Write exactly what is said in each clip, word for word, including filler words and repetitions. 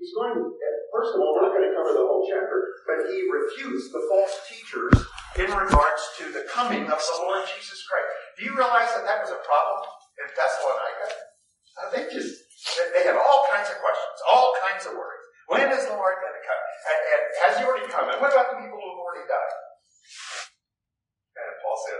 he's going to, first of all, we're not going to cover the whole chapter, but he refutes the false teachers in regards to the coming of the Lord Jesus Christ. Do you realize that that was a problem in Thessalonica? Uh, they just, they had all kinds of questions, all kinds of worries. When is the Lord going to come? And, and has he already come? And what about the people who have already died? And Paul says,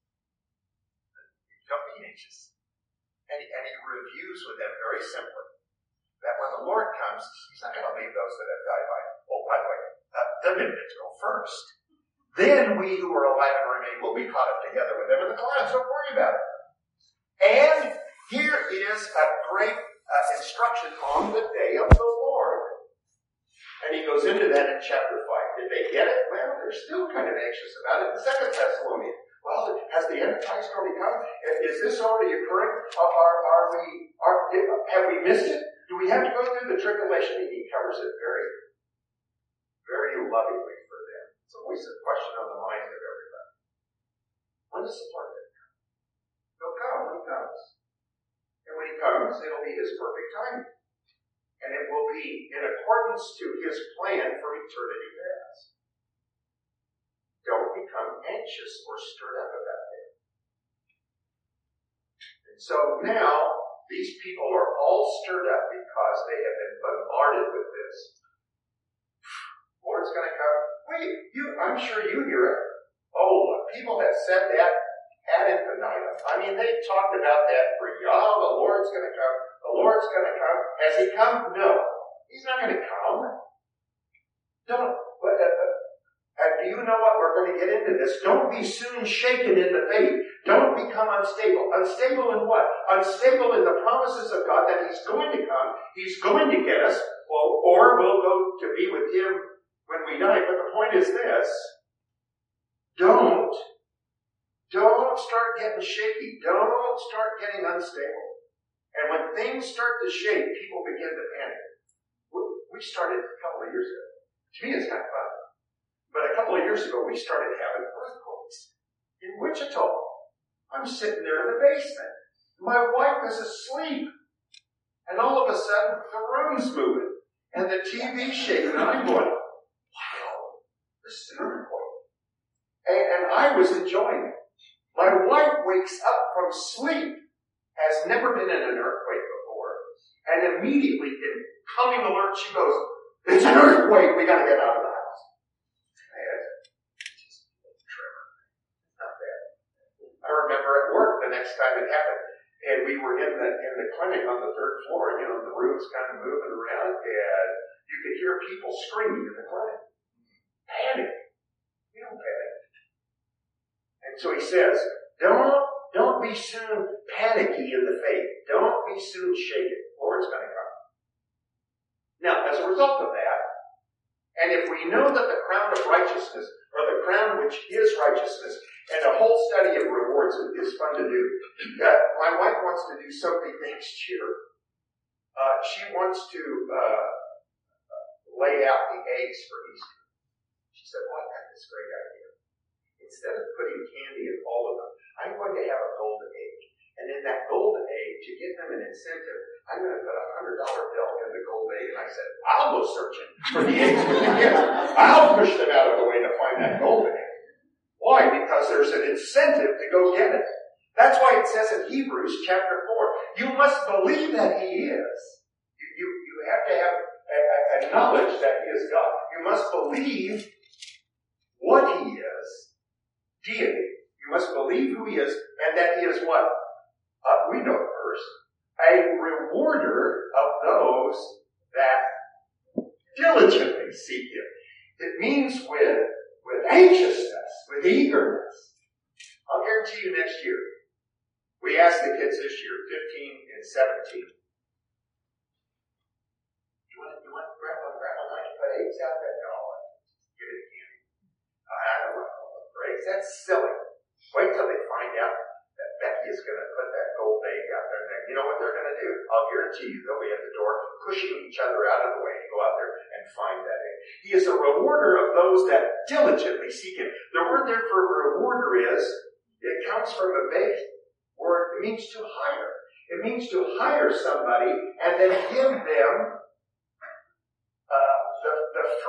don't be anxious. And he, and he reviews with them very simply that when the Lord comes, he's not going to leave those that have died by. Oh, by the way, uh, they're going to go first. Then we who are alive and remain will be caught up together with them in the clouds. Don't worry about it. And here is a great uh, instruction on the day of the Lord. And he goes into that in chapter five. Did they get it? Well, they're still kind of anxious about it. The Second Thessalonians. Well, has the Antichrist already come? Is this already occurring? Are, are, are we? Are, have we missed it? Do we have to go through the tribulation? He covers it very, very lovingly for them. It's always a question on the mind of everybody. When does the Lord come? He'll come when he comes. And when he comes, it'll be his perfect time. And it will be in accordance to his plan for eternity past. Don't become anxious or stirred up about it. And so now, these people are all stirred up because they have been bombarded with this. Lord's going to come. Wait, you, I'm sure you hear it. Oh, people have said that ad infinitum. I mean, they've talked about that for years. Oh, the Lord's going to come. The Lord's going to come. Has he come? No. He's not going to come. Don't. But, uh, and do you know what? We're going to get into this. Don't be soon shaken in the faith. Don't become unstable. Unstable in what? Unstable in the promises of God that he's going to come. He's going to get us. Well, or we'll go to be with him when we die. But the point is this. Don't. Don't start getting shaky. Don't start getting unstable. And when things start to shake, people begin to panic. We started a couple of years ago. To me, it's kind of fun. But a couple of years ago, we started having earthquakes in Wichita. I'm sitting there in the basement. My wife is asleep. And all of a sudden, the room's moving. And the T V's shaking. And I'm going, wow, this is an earthquake. And, and I was enjoying it. My wife wakes up from sleep, has never been in an earthquake before. And immediately, in coming alert, she goes, it's an earthquake. We got to get out of the house. I remember at work the next time it happened, and we were in the in the clinic on the third floor, and you know the room's kind of moving around, and you could hear people screaming in the clinic, panic. You don't panic. And so he says, don't don't be soon panicky in the faith. Don't be soon shaken. Lord's going to come. Now, as a result of that, and if we know that the crown of righteousness, or the crown which is righteousness, and a whole study of rewards is fun to do. Uh, my wife wants to do something next year. Uh, she wants to uh, lay out the eggs for Easter. She said, well, I got this great idea. Instead of putting candy in all of them, I'm going to have a golden egg. And in that golden egg, to give them an incentive, I'm going to put a one hundred dollar bill in the gold egg. And I said, I'll go searching for the eggs with the kids. I'll push them out of the way to find that golden egg. Why? Because there's an incentive to go get it. That's why it says in Hebrews chapter four, you must believe that he is. You, you, you have to have a, a, a knowledge that he is God. You must believe what he is, deity. You must believe who he is, and that he is what? Uh, we know it first. A rewarder of those that diligently seek him. It means with With anxiousness, with eagerness. I'll guarantee you next year. We asked the kids this year, fifteen and seventeen. You want, you want grandpa and grandma not to put eggs out there? No, give it to candy. I don't want to put eggs. That's silly. Wait till they find out that Becky is going to put that gold egg out there. And you know what they're going to do? I'll guarantee you they'll be at the door pushing each other out of the way to go out there and find that egg. He is a rewarder of those that diligently seek him. The word there for rewarder is, it comes from a base word. It means to hire. It means to hire somebody and then give them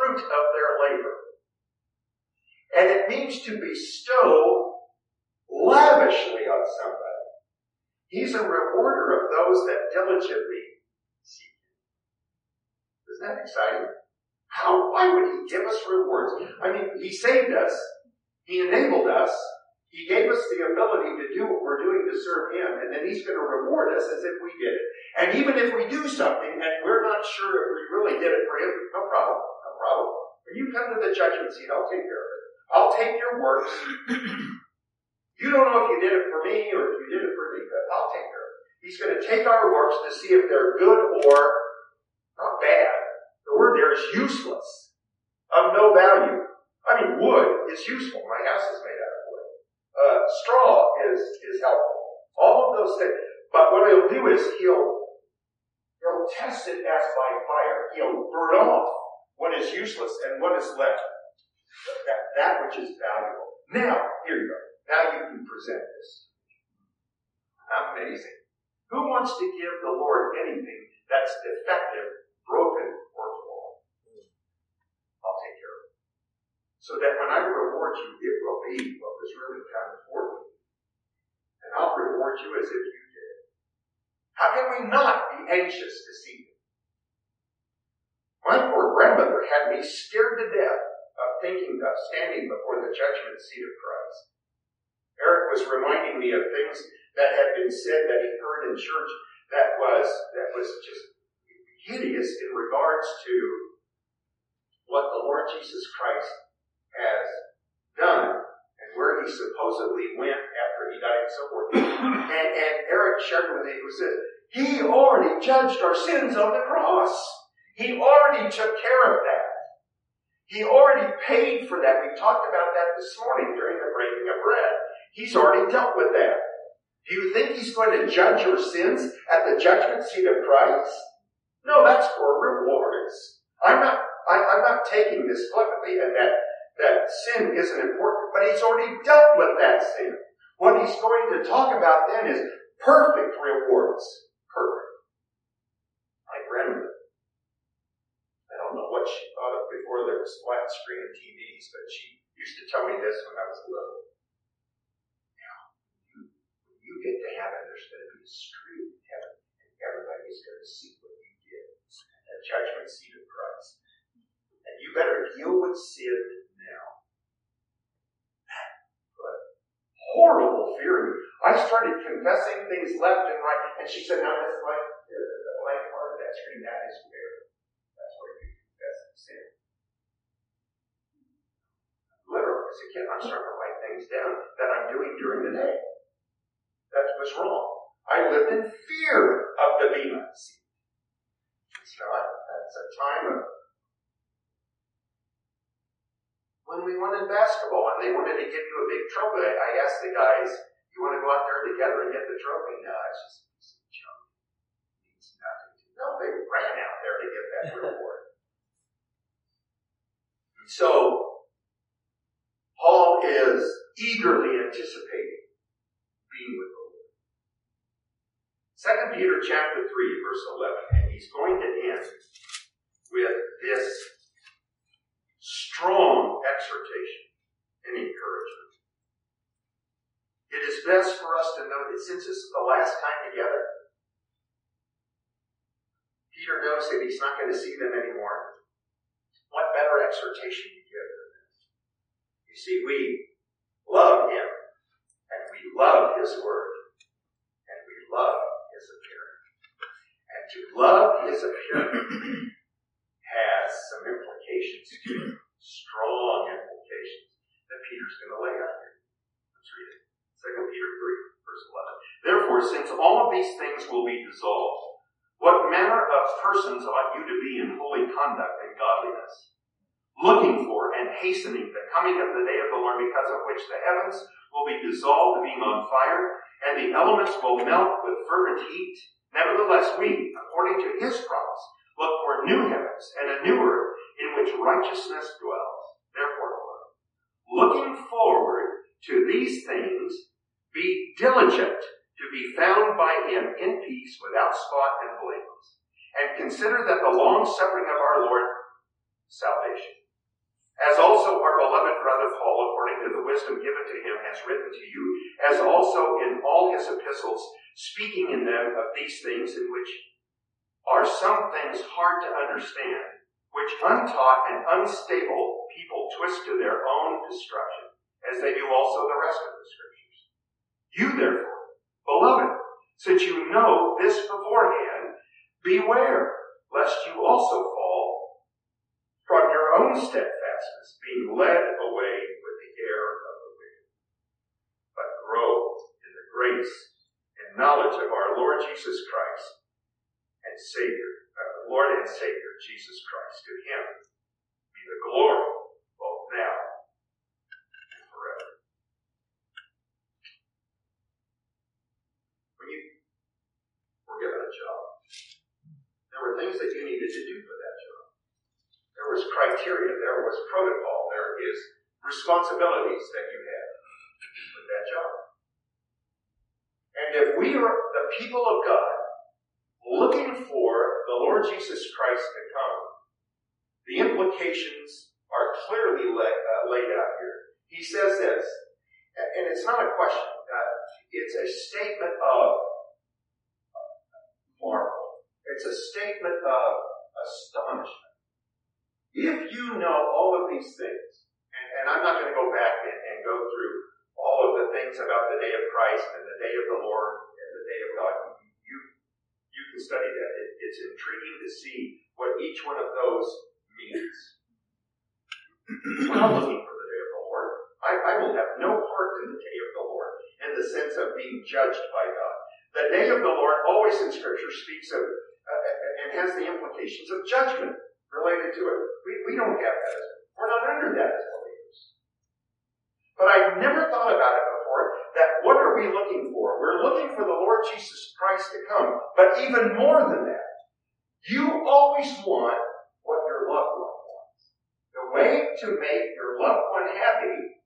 fruit of their labor. And it means to bestow lavishly on somebody. He's a rewarder of those that diligently seek him. Isn't that exciting? How? Why would he give us rewards? I mean, he saved us. He enabled us. He gave us the ability to do what we're doing to serve him. And then he's going to reward us as if we did it. And even if we do something and we're not sure if we really did it for him, no problem. No problem. When you come to the judgment seat, I'll take care of it. I'll take your works. You don't know if you did it for me or if you did it for me, but I'll take care of it. He's going to take our works to see if they're good or not bad. The word there is useless, of no value. I mean, wood is useful. My house is made out of wood. Uh, straw is, is helpful. All of those things. But what he'll do is he'll, he'll test it as by fire. He'll burn off what is useless and what is left. That, that which is valuable. Now, here you go. Now you can present this. Amazing. Who wants to give the Lord anything that's defective, broken, or flawed? I'll take care of it. So that when I reward you, it will be what was really kind of for me. And I'll reward you as if you did. How can we not be anxious to see him? My poor grandmother had me scared to death of thinking of standing before the judgment seat of Christ. Eric was reminding me of things that had been said that he heard in church that was that was just hideous in regards to what the Lord Jesus Christ has done and where he supposedly went after he died and so forth. And, and Eric shared with me, who said, he already judged our sins on the cross. He already took care of that. He already paid for that. We talked about that this morning during the breaking of bread. He's already dealt with that. Do you think he's going to judge your sins at the judgment seat of Christ? No, that's for rewards. I'm not, I, I'm not taking this flippantly and that, that sin isn't important, but he's already dealt with that sin. What he's going to talk about then is perfect rewards. Perfect. My grandmother, I don't know what she thought of before there was flat screen T Vs, but she used to tell me this when I was little. You get to heaven, there's going to be a street in heaven, and everybody's going to see what you did at the judgment seat of Christ. And you better deal with sin now. That put horrible fear in me. I started confessing things left and right, and she said, now that's like the blank part of that screen, that is where, that's where you confess sin. Literally, as a kid, I'm starting to write things down that I'm doing during the day. That was wrong. I lived in fear of the Bema seat. It's not. That's a time of when we wanted basketball and they wanted to give you a big trophy. I asked the guys, "You want to go out there together and get the trophy?" No, it's just some junk. It means nothing. No, they ran out there to get that reward. So Paul is eagerly anticipating being with the Lord. Second Peter chapter three, verse eleven, and he's going to end with this strong exhortation and encouragement. It is best for us to know that since this is the last time together, Peter knows that he's not going to see them anymore. What better exhortation to give than this? You see, we love him, and we love his word, and we love his appearance. And to love his appearance has some implications too, strong implications that Peter's going to lay out here. Let's read it. Second Peter three, verse eleven. Therefore, since all of these things will be dissolved, what manner of persons ought you to be in holy conduct and godliness, looking for and hastening the coming of the day of the Lord, because of which the heavens will be dissolved, being on fire, and the elements will melt with fervent heat. Nevertheless, we, according to his promise, look for new heavens and a new earth in which righteousness dwells. Therefore, looking forward to these things, be diligent to be found by him in peace, without spot and blameless. And consider that the long suffering of our Lord, salvation. brother Paul, according to the wisdom given to him, has written to you, as also in all his epistles, speaking in them of these things, in which are some things hard to understand, which untaught and unstable people twist to their own destruction, as they do also the rest of the Scriptures. You therefore, beloved, since you know this beforehand, beware, lest you also fall from your own steadfastness, being led away with the error of the wicked. But grow in the grace and knowledge of our Lord Jesus Christ and Savior, uh, Lord and Savior, Jesus Christ. To him be the glory both now and forever. When you were given a job, there were things that you needed to do for that job. There was criteria, there was protocol, there is responsibilities that you had with that job. And if we are the people of God looking for the Lord Jesus Christ to come, the implications are clearly lay, uh, laid out here. He says this, and it's not a question, uh, it's a statement of marvel. It's a statement of astonishment. If you know all of these things, and, and I'm not going to go back and, and go through all of the things about the day of Christ and the day of the Lord and the day of God, you, you can study that. It, it's intriguing to see what each one of those means. We're not looking for the day of the Lord. I, I will have no part in the day of the Lord in the sense of being judged by God. The day of the Lord always in Scripture speaks of uh, and has the implications of judgment related to it. We, we don't have that. As, we're not under that as believers. But I've never thought about it before, that what are we looking for? We're looking for the Lord Jesus Christ to come. But even more than that, you always want what your loved one wants. The way to make your loved one happy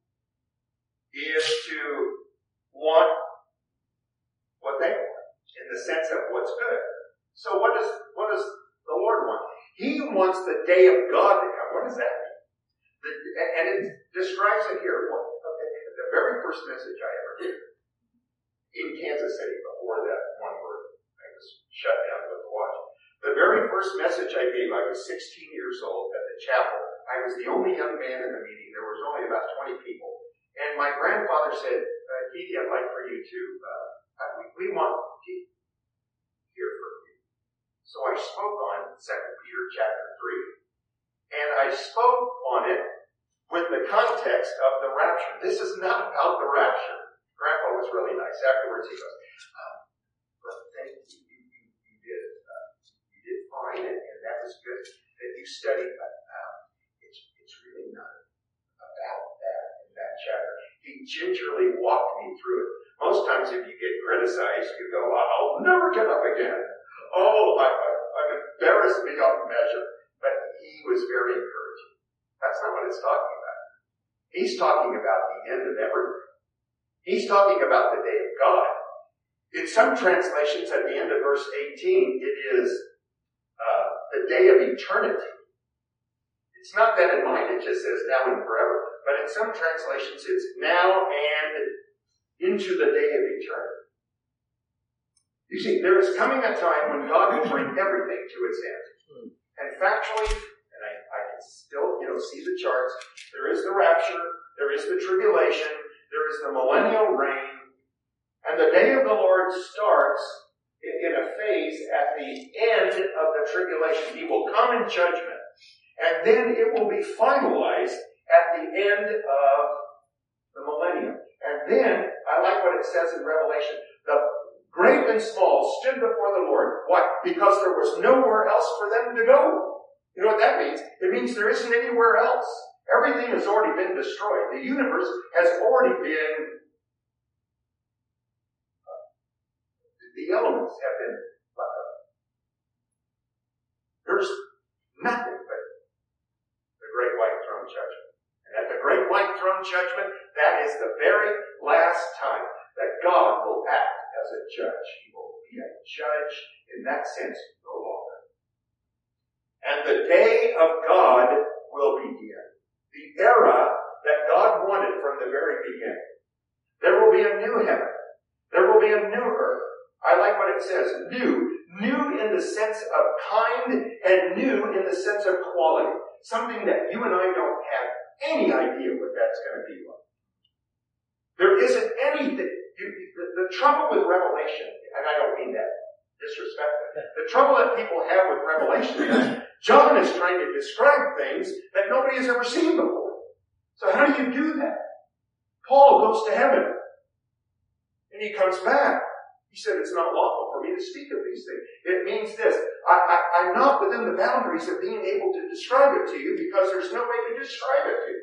is to want what they want, in the sense of what's good. So what does what does the Lord want? He wants the day of God to come. What does that mean? The, and it describes it here. The very first message I ever did in Kansas City, before that one word, I was shut down with the watch. The very first message I gave, I was sixteen years old at the chapel. I was the only young man in the meeting. There was only about twenty people. And my grandfather said, uh, Keith, I'd like for you to, uh, we, we want to hear from you. So I spoke on Second Peter chapter three. And I spoke on it with the context of the rapture. This is not about the rapture. Grandpa was really nice. Afterwards he goes, uh, but thank you, you, you, you did, uh, you did fine, and, and that was good that you studied, but uh, it's, it's really not about that in that chapter. He gingerly walked me through it. Most times if you get criticized, you go, I'll never get up again. Oh, I, I, I'm embarrassed beyond measure. But he was very encouraging. That's not what it's talking about. He's talking about the end of everything. He's talking about the day of God. In some translations, at the end of verse eighteen, it is uh, the day of eternity. It's not that in mind, it just says now and forever. But in some translations, it's now and into the day of eternity. You see, there is coming a time when God will bring everything to its end. And factually, and I, I can still, you know, see the charts, there is the rapture, there is the tribulation, there is the millennial reign, and the day of the Lord starts in a phase at the end of the tribulation. He will come in judgment, and then it will be finalized at the end of the millennium. And then, I like what it says in Revelation, the great and small stood before the Lord. Why? Because there was nowhere else for them to go. You know what that means? It means there isn't anywhere else. Everything has already been destroyed. The universe has already been, uh, the elements have been left up. There's nothing but the great white throne judgment. And at the great white throne judgment, that is the very last time that God will act as a judge. He will be a judge in that sense no longer. And the day of God will begin. The era that God wanted from the very beginning. There will be a new heaven. There will be a new earth. I like what it says, new. New in the sense of kind and new in the sense of quality. Something that you and I don't have any idea what that's going to be like. There isn't anything. You, the, the trouble with Revelation, and I don't mean that disrespectfully, the trouble that people have with Revelation is John is trying to describe things that nobody has ever seen before. So how do you do that? Paul goes to heaven. And he comes back. He said, it's not lawful for me to speak of these things. It means this. I, I, I'm not within the boundaries of being able to describe it to you because there's no way to describe it to you.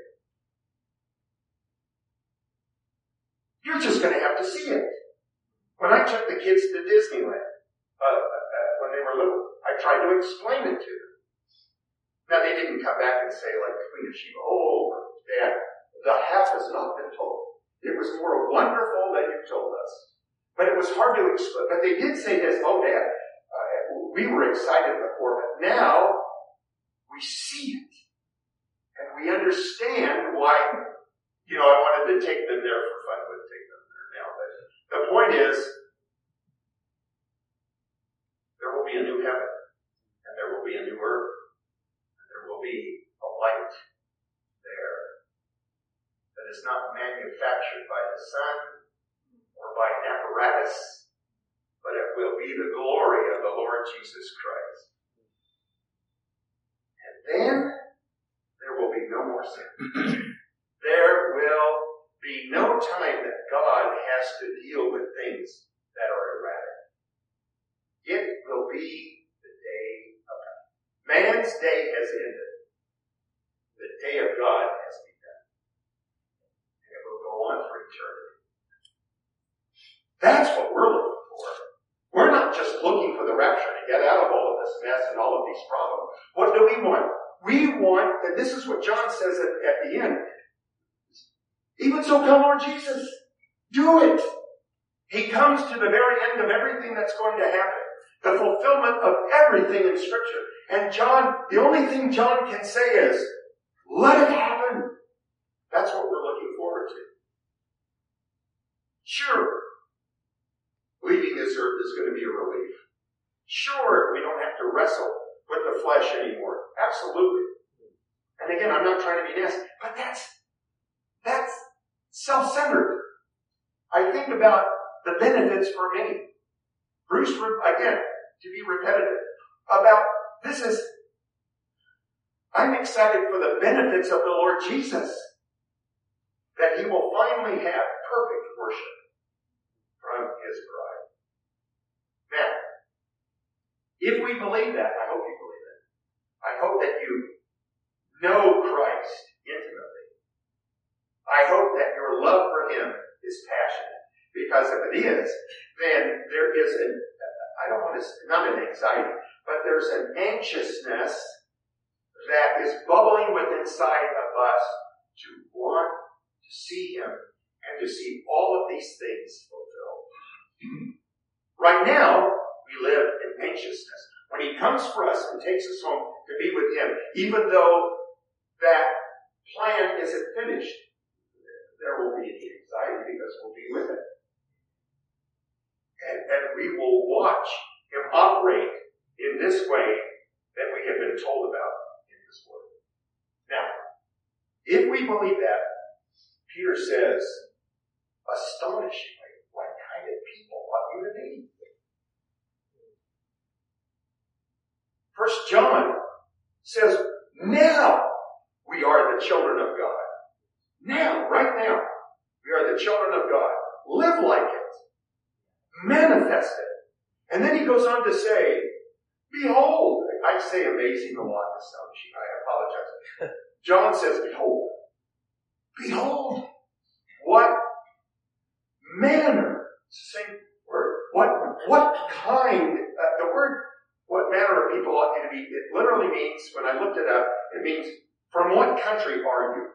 You're just going to have to see it. When I took the kids to Disneyland, uh, uh, when they were little, I tried to explain it to them. Now, they didn't come back and say, like Queen of Sheba, oh, Dad, the half has not been told. It was more wonderful than you told us. But it was hard to explain. But they did say this, oh, Dad, uh, we were excited before, but now we see it. And we understand why, you know, I wanted to take them there for fun. I wouldn't take them there now. But the point is, there will be a new heaven, and there will be a new earth, and there will be a light there that is not manufactured by the sun or by an apparatus, but it will be the glory of the Lord Jesus Christ. And then there will be no more sin. There will be no time that God has to deal with things that are erratic. It will be the day of God. Man's day has ended. The day of God has begun. And it will go on for eternity. That's what we're looking for. We're not just looking for the rapture to get out of all of this mess and all of these problems. What do we want? We want, and this is what John says at, at the end, even so come Lord Jesus, do it. He comes to the very end of everything that's going to happen. The fulfillment of everything in Scripture. And John, the only thing John can say is, let it happen. That's what we're looking forward to. Sure, leaving this earth is going to be a relief. Sure, we don't have to wrestle with the flesh anymore. Absolutely. And again, I'm not trying to be nasty, but that's, that's self-centered. I think about the benefits for me. Bruce, again, to be repetitive, about this is, I'm excited for the benefits of the Lord Jesus. That He will finally have perfect worship from His bride. Now, if we believe that, I hope you believe it. I hope that you know Christ intimately. I hope that your love for Him is passionate. Because if it is, then there is an, I don't want to, not an anxiety, but there's an anxiousness that is bubbling within inside of us to want to see Him and to see all of these things fulfilled. Right now, we live in anxiousness. When He comes for us and takes us home to be with Him, even though that plan isn't finished, there will be anxiety because we'll be with Him. And, and we will watch Him operate in this way that we have been told about in this Word. Now, if we believe that, Peter says, astonishingly, what kind of people ought you to be? First John says, now we are the children of God. Now, right now, we are the children of God. Live like it. Manifest it. And then he goes on to say, behold, I say amazing a lot, astonishing, I apologize. John says, behold. Behold, what manner, it's the same word, what, what kind, uh, the word, what manner of people ought you to be, it literally means, when I looked it up, it means, from what country are you?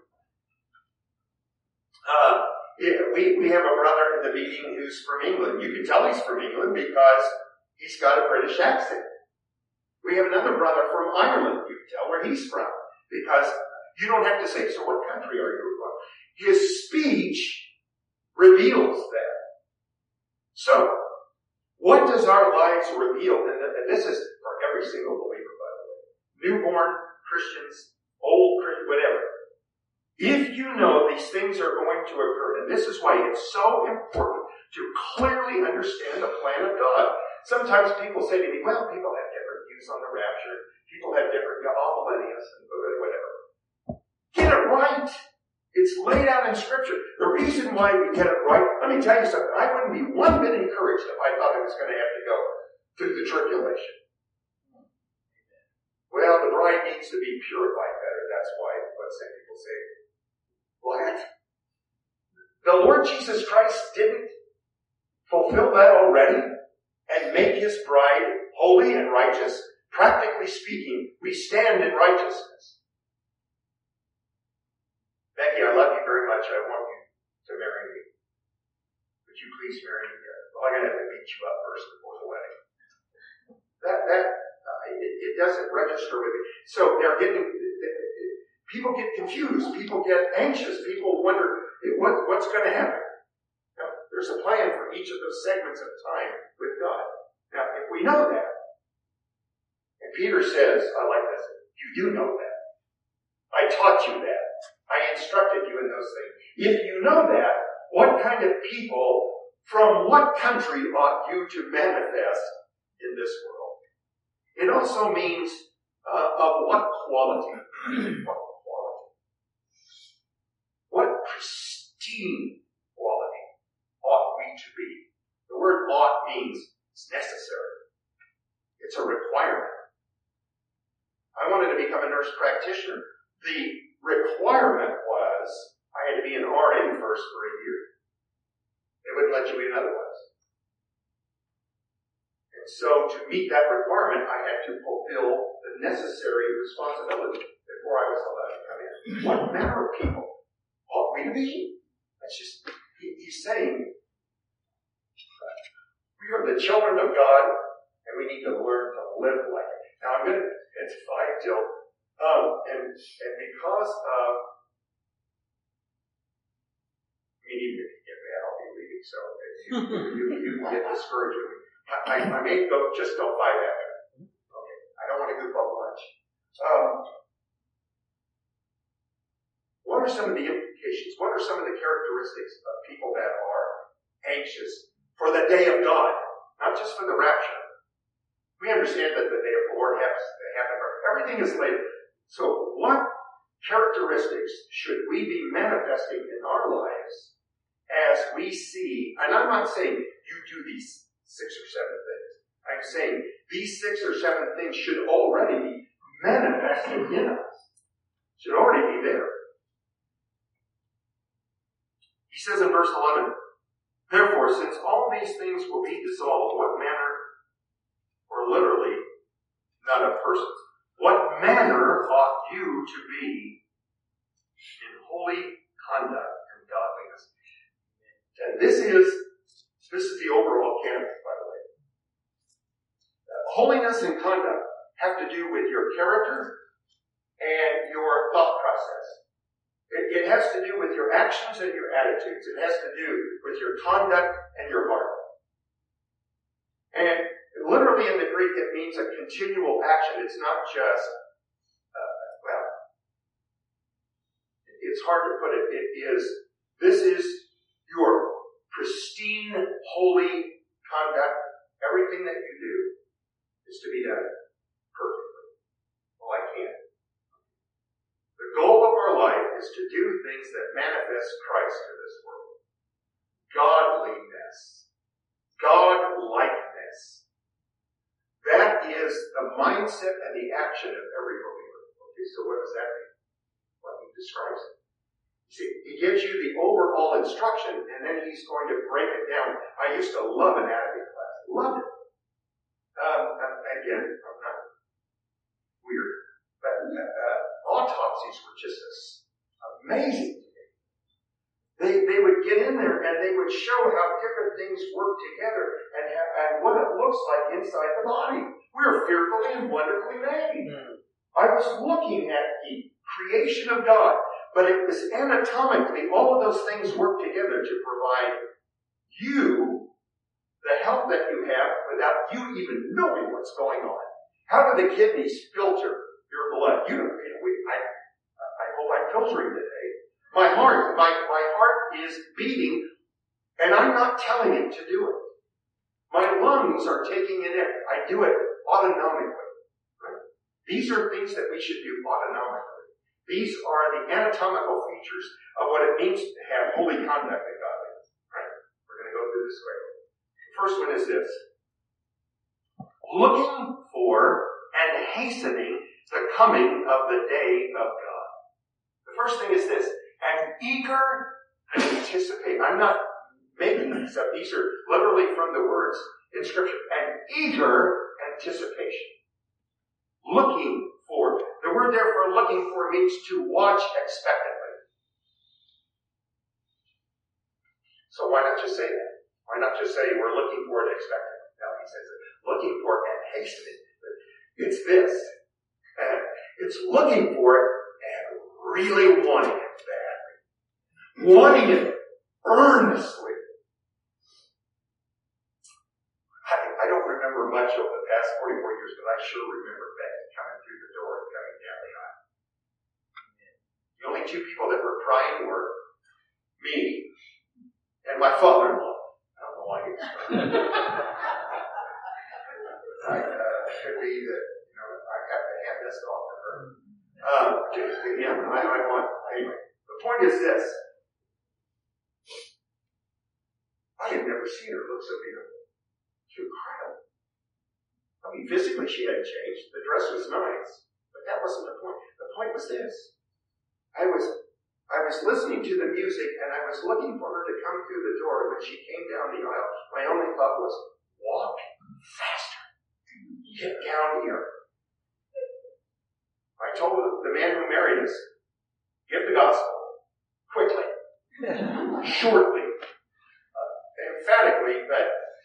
Uh, it, we, we have a brother in the meeting who's from England. You can tell he's from England because he's got a British accent. We have another brother from Ireland. You can tell where he's from because you don't have to say, so what country are you from? his speech reveals that. So, what does our lives reveal? And this is for every single believer, by the way. Newborn Christians, old Christians, whatever. If you know these things are going to occur, and this is why it's so important to clearly understand the plan of God. Sometimes people say to me, well, people have different views on the rapture. People have different, all millennials and whatever. Get it right. It's laid out in Scripture. The reason why we get it right, let me tell you something. I wouldn't be one bit encouraged if I thought I was going to have to go through the tribulation. Well, the bride needs to be purified better. That's why what some people say. What? The Lord Jesus Christ didn't fulfill that already and make his bride holy and righteous? Practically speaking, we stand in righteousness. Becky, I love you very much. I want you to marry me. Would you please marry me? Well, I'm going to have to beat you up first before the wedding. That, that, uh, it, it doesn't register with me. So they're getting, people get confused. People get anxious. People wonder, what, what's going to happen? Now, there's a plan for each of those segments of time with God. Now, if we know that, and Peter says, I like this, you do know that. I taught you that. I instructed you in those things. If you know that, what kind of people from what country ought you to manifest in this world? It also means uh, of what quality? What quality? What pristine quality ought we to be? The word ought means it's necessary. It's a requirement. I wanted to become a nurse practitioner. The requirement was I had to be an R N first for a year. They wouldn't let you in otherwise. And so to meet that requirement, I had to fulfill the necessary responsibility before I was allowed to come in. What manner of people ought we to be? That's just, he, he's saying, we are the children of God, and we need to learn to live like it. Now I'm going to, it's five till Um, and, and because of, I mean, even if you get mad, I'll be leaving, so you, you, you can get discouraged with me. I, I, I may go, just go five after. Okay. I don't want to goof up lunch. Um, what are some of the implications? What are some of the characteristics of people that are anxious for the day of God? Not just for the rapture. We understand that the day of the Lord has to happen. Everything is later. So what characteristics should we be manifesting in our lives as we see, and I'm not saying you do these six or seven things. I'm saying these six or seven things should already be manifested in us. Should already be there. He says in verse eleven, therefore, since all these things will be dissolved, what manner, or literally, not of persons, what manner ought you to be in holy conduct and godliness? And this is, this is the overall canvas, by the way. Uh, holiness and conduct have to do with your character and your thought process. It, it has to do with your actions and your attitudes. It has to do with your conduct and your heart. And literally in the Greek, it means a continual action. It's not just, uh, well, it's hard to put it. It is, this is your pristine, holy conduct. Everything that you do is to be done perfectly. Well, I can't. The goal of our life is to do things that manifest Christ to this world. Godliness. God-likeness. That is the mindset and the action of every believer. Okay, so what does that mean? Well, he describes it. You see, he gives you the overall instruction, and then he's going to break it down. I used to love anatomy class. Loved it. Um, again, I'm not weird, but uh, autopsies were just amazing to me. They, they would get in there and they would show how different things work together and, ha- and what it looks like inside the body. We're fearfully and wonderfully made. Mm. I was looking at the creation of God. But it was anatomically, all of those things work together to provide you the health that you have without you even knowing what's going on. How do the kidneys filter your blood? You don't, I, I hope I'm filtering today. My heart, my, my heart is beating, and I'm not telling it to do it. My lungs are taking it in. I do it autonomically. Right? These are things that we should do autonomically. These are the anatomical features of what it means to have holy conduct in godliness. Right? We're going to go through this quickly. The first one is this. Looking for and hastening the coming of the day of God. The first thing is this. An eager anticipation. I'm not making these up. These are literally from the words in Scripture. An eager anticipation. Looking for. The word there for looking for means to watch expectantly. So why not just say that? Why not just say we're looking for it expectantly? No, he says it. Looking for it and hastening. It's this. Uh, it's looking for it and really wanting it badly. Wanting it earnestly. I, I don't remember much over the past forty-four years, but I sure remember Becky coming through the door and coming down the aisle. The only two people that were crying were me and my father-in-law. I don't know why he was crying. I, uh, could be that, you know, I have to hand this off to her. Um, yeah, I, I want, anyway. The point is this. I had never seen her look so beautiful. She was incredible. I mean, physically she hadn't changed. The dress was nice. But that wasn't the point. The point was this. I was, I was listening to the music and I was looking for her to come through the door. When she came down the aisle, my only thought was, walk faster. Get down here. I told the man who married us, give the gospel. Quickly. Shortly. Uh, emphatically, but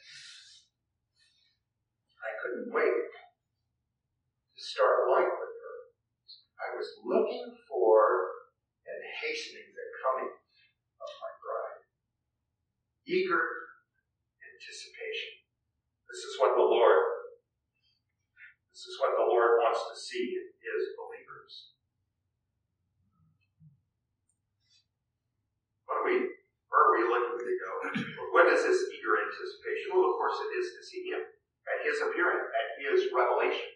I couldn't wait to start life with her. I was looking for and hastening the coming of my bride. Eager anticipation. This is what the Lord This is what the Lord wants to see in His believers. What are we, where are we looking to go? What is this eager anticipation? Well, of course it is to see Him at His appearing, at His revelation.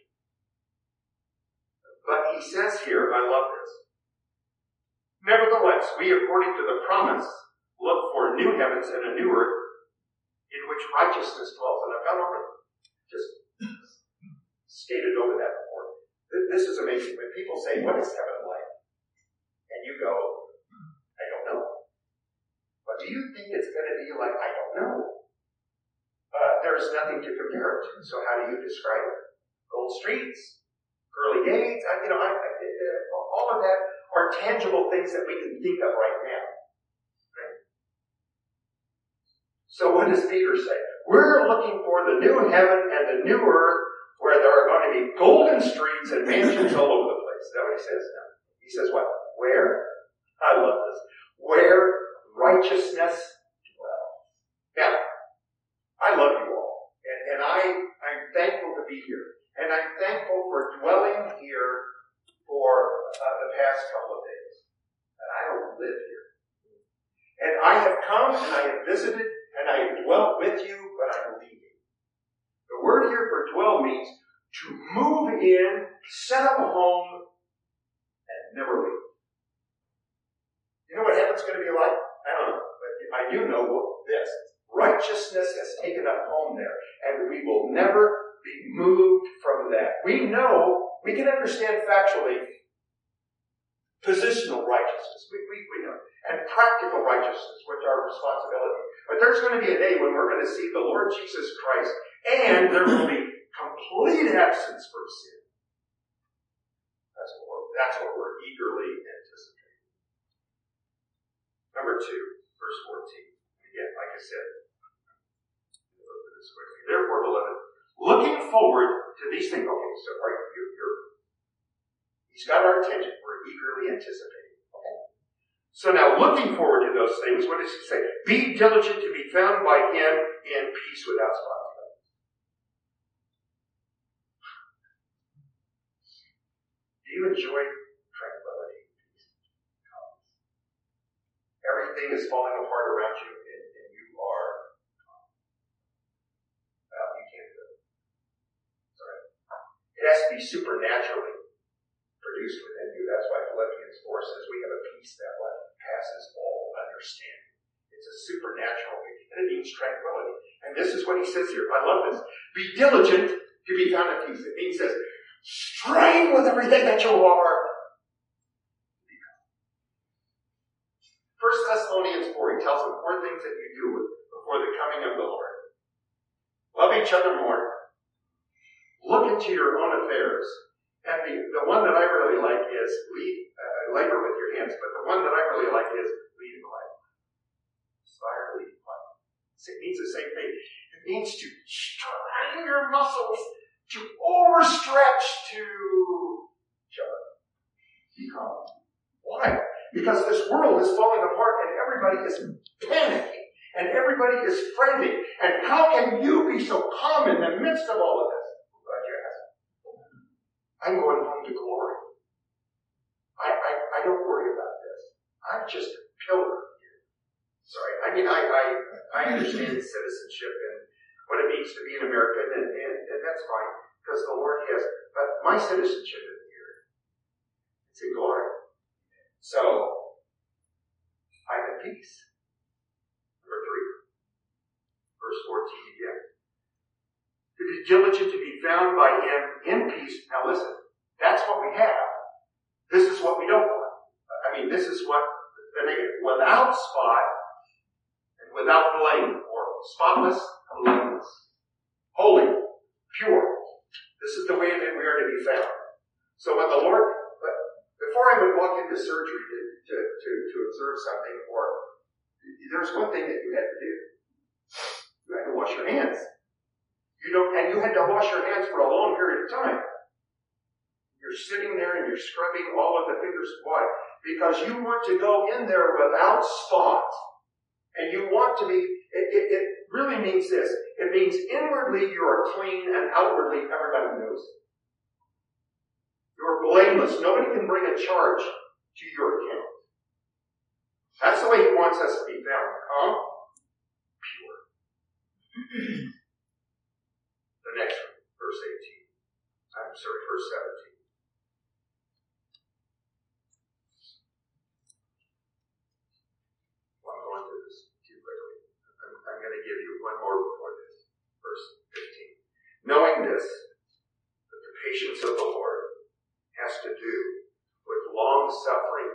But He says here, I love this. Nevertheless, we, according to the promise, look for new heavens and a new earth in which righteousness dwells. And I've gone over just stated over that before. This is amazing. When people say, what is heaven like? And you go, I don't know. But do you think it's going to be like, I don't know? Uh, there's nothing to compare it to. So how do you describe it? Gold streets, pearly gates, I, you know, I, I, uh, all of that are tangible things that we can think of right now. Right? So what does Peter say? We're looking for the new heaven and the new earth where there are going to be golden streets and mansions all over the place. Is that what he says? No. He says what? Where? I love this. Where righteousness dwells. Now, I love you all. And, and I, I'm thankful to be here. And I'm thankful for dwelling here for uh, the past couple of days. And I don't live here. And I have come and I have visited and I have dwelt with you, but I'm leaving. The word here for dwell means to move in, set up a home, and never leave. You know what heaven's going to be like? I don't know, but I do know this. Righteousness has taken up home there, and we will never be moved from that. We know, we can understand factually positional righteousness. We, we, we know. And practical righteousness, which are responsibility. But there's going to be a day when we're going to see the Lord Jesus Christ, and there will be complete absence from sin. That's what we're, that's what we're eagerly anticipating. Number two, verse fourteen. Again, like I said, look at this quickly. Therefore, beloved, looking forward to these things. Okay, so are you, you're, you're, he's got our attention. We're eagerly anticipating. Okay. So now, looking forward to those things, what does he say? Be diligent to be found by him in peace without spot. Do you enjoy tranquility? Everything is falling apart around you, and, and you are, well, you can't do it. Sorry. It has to be supernaturally produced within you. That's why Philippians four says we have a peace that passes all understanding. It's a supernatural peace, and it means tranquility. And this is what he says here. I love this. Be diligent to be found at peace. It means this. Strain with everything that you are. First Thessalonians four, he tells them four things that you do before the coming of the Lord. Love each other more. Look into your own affairs. And the, the one that I really like is lead, uh, labor with your hands, but the one that I really like is lead in quiet. Aspire to lead in quiet. It means the same thing. It means to strain your muscles, to overstretch, to shut up. Be calm. Why? Because this world is falling apart and everybody is panicking and everybody is frantic. And how can you be so calm in the midst of all of this? I'm glad you asked. I'm going home to glory. I, I, I don't worry about this. I'm just a pilgrim here. Sorry. I mean, I, I, I understand citizenship and what it means to be an American, and, and, and that's fine, because the Lord has, but my citizenship isn't here. It's in glory. So, I'm at peace. Number three. Verse fourteen again. To be diligent to be found by him in peace. Now listen, that's what we have. This is what we don't want. I mean, this is what the negative. Without spot and without blame, or spotless and blameless. Holy, pure. This is the way that we are to be found. So when the Lord, before I would walk into surgery to, to, to, to observe something, or there's one thing that you had to do. You had to wash your hands. You don't, and you had to wash your hands for a long period of time. You're sitting there and you're scrubbing all of the fingers. Why? Because you want to go in there without spot. And you want to be, it, it, it really means this. It means inwardly you are clean and outwardly everybody knows. You're blameless. Nobody can bring a charge to your account. That's the way he wants us to be found. Calm, pure. The next one, verse eighteen. I'm sorry, verse seventeen. Well, I'm going through this too quickly. I'm, I'm going to give you one more before this. Verse fifteen. Knowing this, that the patience of the Lord has to do with long suffering,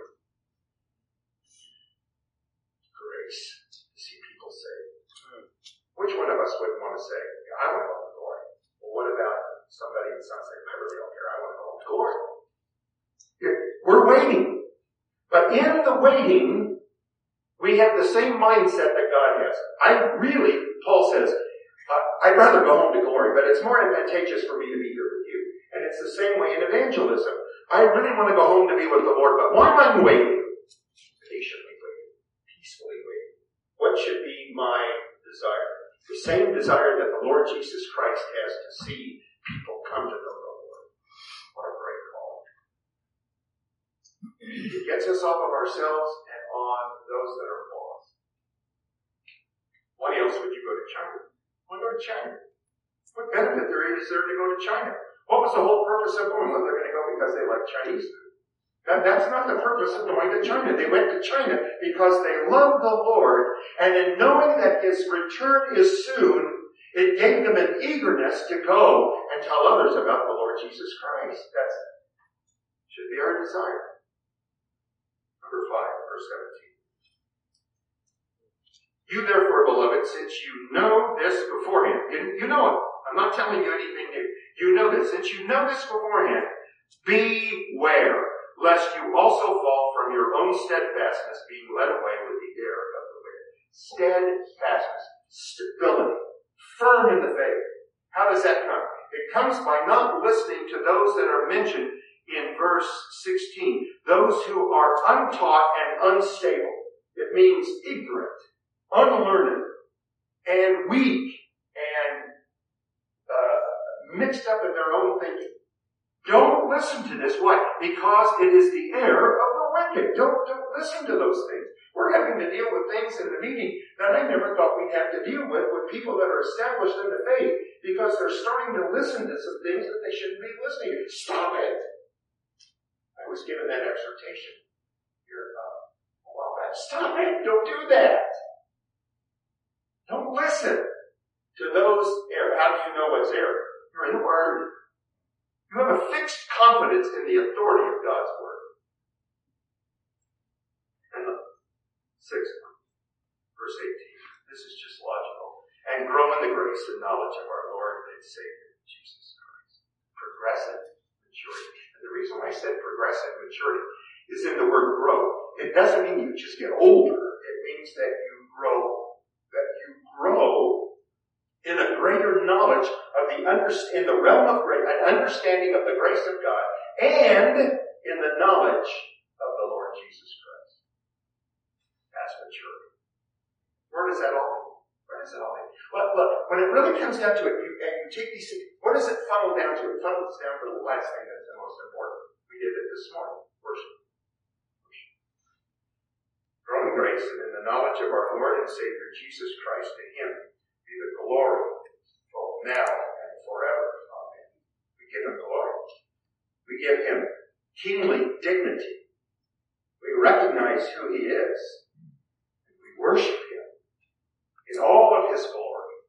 grace, to see people saved. Which one of us wouldn't want to say, I want to go to glory? Well, what about somebody that's not saying, I really don't care, I want to go to glory? We're waiting. But in the waiting, we have the same mindset that God has. I really, Paul says, uh, I'd rather go home to glory, but it's more advantageous for me to be here with you. And it's the same way in evangelism. I really want to go home to be with the Lord, but while I'm waiting, patiently waiting, peacefully waiting, what should be my desire? The same desire that the Lord Jesus Christ has to see people come to know the Lord. What a great call. It gets us off of ourselves and on those that are lost. Why else would you go to China? Why go to China? What benefit there is there to go to China? What was the whole purpose of going? Well, they're going to go because they like Chinese food. That, that's not the purpose of going to China. They went to China because they loved the Lord, and in knowing that his return is soon, it gave them an eagerness to go and tell others about the Lord Jesus Christ. That should be our desire. Number five, verse seventeen. You therefore, beloved, since you know this beforehand, you, you know it. I'm not telling you anything new. You know this. Since you know this beforehand, beware, lest you also fall from your own steadfastness, being led away with the error of the wicked. Steadfastness, stability, firm in the faith. How does that come? It comes by not listening to those that are mentioned in verse sixteen. Those who are untaught and unstable. It means ignorant, unlearned, and weak, and uh, mixed up in their own thinking. Don't listen to this. Why? Because it is the error of the wicked. Don't, don't listen to those things. We're having to deal with things in the meeting that I never thought we'd have to deal with, with people that are established in the faith, because they're starting to listen to some things that they shouldn't be listening to. Stop it! I was given that exhortation here uh, a while back. Stop it! Don't do that! Don't listen to those error. How do you know what's error? You're in the Word. You have a fixed confidence in the authority of God's Word. And the sixth one, verse eighteen. This is just logical. And grow in the grace and knowledge of our Lord and Savior, Jesus Christ. Progressive maturity. And the reason why I said progressive maturity is in the word grow. It doesn't mean you just get older. It means that you grow, that you grow in a greater knowledge of the under, in the realm of grace, an understanding of the grace of God, and in the knowledge of the Lord Jesus Christ. That's maturity. Where does that all mean? Where does it all mean? Well, look, when it really comes down to it, you, and you take these things, what does it funnel down to? It funnels down to the last thing that's the most important. We did it this morning. Worship. Worship. Grow in grace and in the knowledge of our Lord and Savior, Jesus Christ. To Him be the glory, both now and forever. Amen. We give Him glory. We give Him kingly dignity. We recognize who He is. And we worship Him in all of His glory.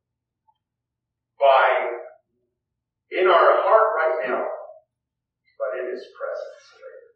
By, in our heart right now, but in His presence later.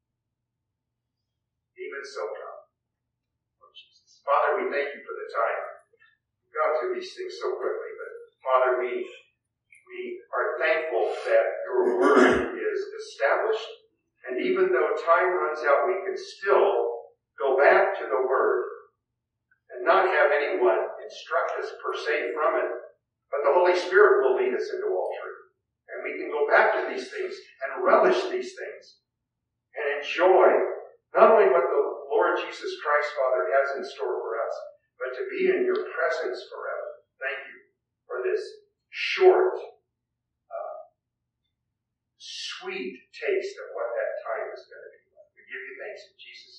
Even so come, Lord Jesus. Father, we thank You for the time. We've gone through these things so quickly, but Father, we, we are thankful that Your Word is established, and even though time runs out, we can still go back to the Word and not have anyone instruct us per se from it, but the Holy Spirit will lead us into all truth. And we can go back to these things and relish these things and enjoy not only what the Lord Jesus Christ, Father, has in store for us, but to be in Your presence forever. Thank You for this short, uh, sweet taste of what that time is going to be like. We give You thanks in Jesus' name.